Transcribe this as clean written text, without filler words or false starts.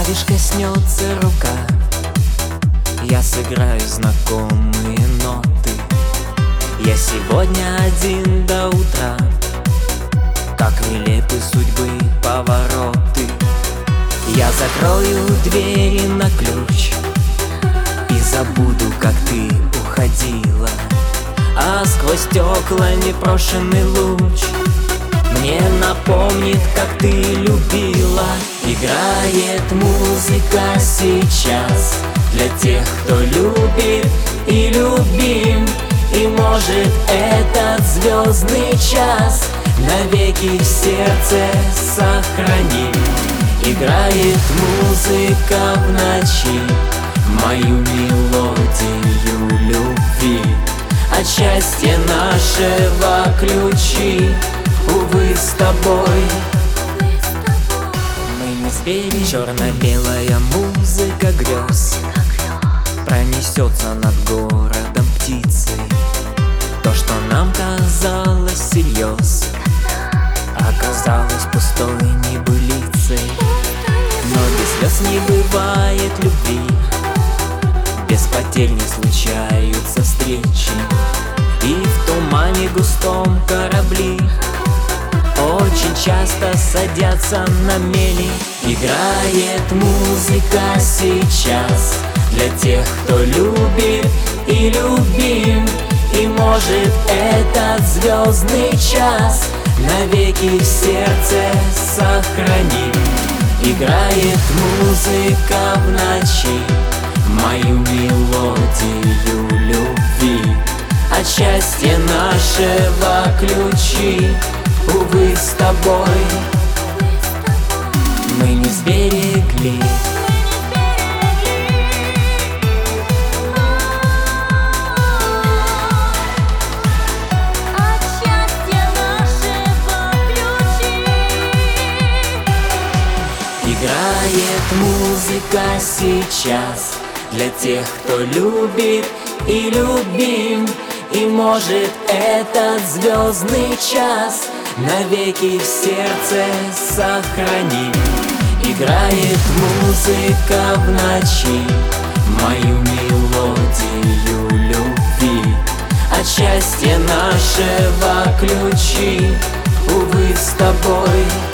клавиш коснется рука, я сыграю знакомые ноты. Я сегодня один до утра, как нелепы судьбы повороты. Я закрою двери на ключ и забуду, как ты уходила, а сквозь стекла непрошенный луч мне напомнит, как ты любила. Играет музыка сейчас для тех, кто любит и любим, и может этот звездный час навеки в сердце сохраним. Играет музыка в ночи мою мелодию любви, от счастья нашего ключи, увы, с тобой. Мы не звери, черно-белая музыка грез пронесется над городом птицей. То, что нам казалось всерьез, оказалось пустой небылицей. Но без слез не бывает любви, без потерь не случаются встречи, и в тумане густом корабли очень часто садятся на мели. Играет музыка сейчас для тех, кто любит и любим, и может этот звездный час навеки в сердце сохраним. Играет музыка в ночи мою мелодию любви, от счастья нашего ключи, увы, с тобой. Мы не сберегли Играет музыка сейчас для тех, кто любит и любим, и может этот звездный час навеки в сердце сохраним. Играет музыка в ночи мою мелодию любви, от счастья нашего ключи, увы, с тобой.